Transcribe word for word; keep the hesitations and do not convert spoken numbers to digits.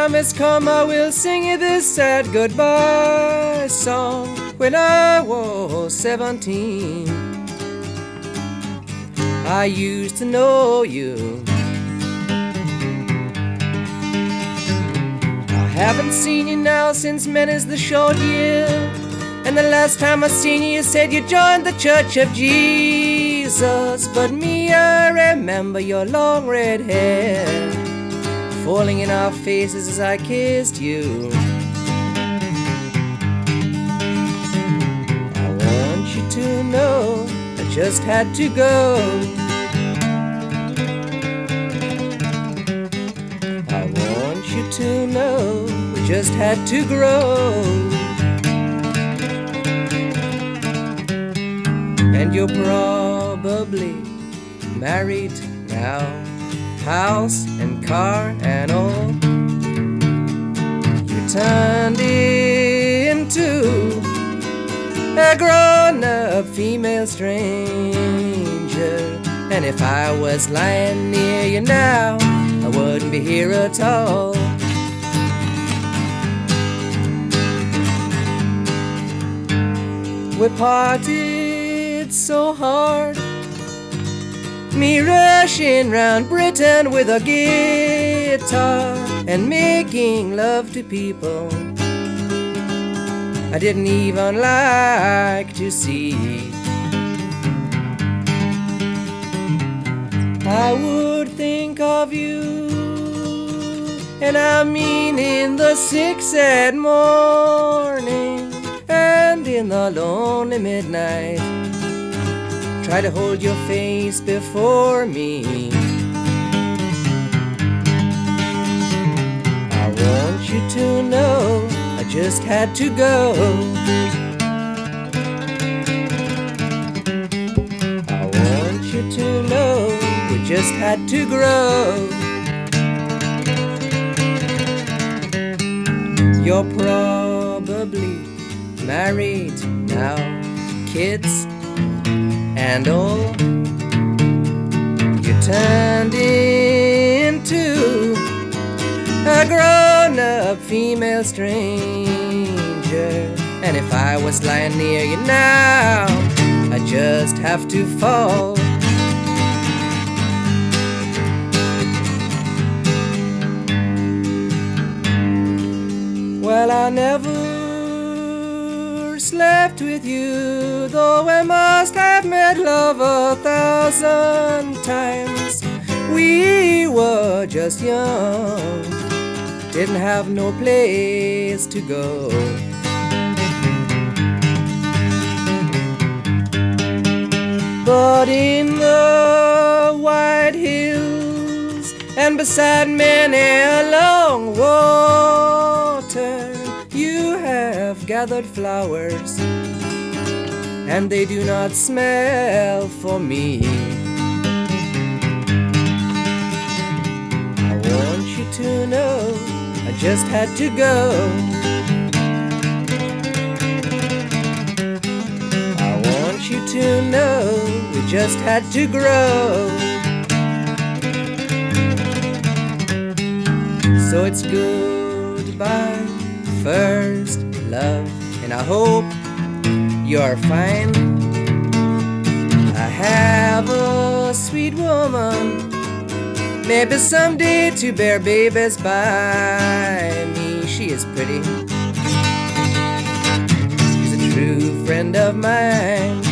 time has come, I will sing you this sad goodbye song. When I was seventeen, I used to know you. I haven't seen you now since many's the short year, and the last time I seen you, you said you joined the Church of Jesus. But me, I remember your long red hair falling in our faces as I kissed you. I want you to know I just had to go. I want you to know we just had to grow. And you're probably married now, house and car and all. You turned into a grown-up female stranger. And if I was lying near you now, I wouldn't be here at all. We parted so hard, me rushing round Britain with a guitar and making love to people I didn't even like to see. I would think of you, and I mean in the sick sad morning and in the lonely midnight, try to hold your face before me. I want you to know I just had to go. I want you to know we just had to grow. You're probably married now, kids and all. You turned into a grown-up female stranger. And if I was lying near you now, I just have to fall. Well, I never slept with you, though I must have made love a thousand times. We were just young, didn't have no place to go. But in the white hills and beside many a long water, you have gathered flowers, and they do not smell for me. I want you to know I just had to go. I want you to know we just had to grow. So it's goodbye, first love, and I hope you're fine. I have a sweet woman, maybe someday to bear babies by me. She is pretty, she's a true friend of mine.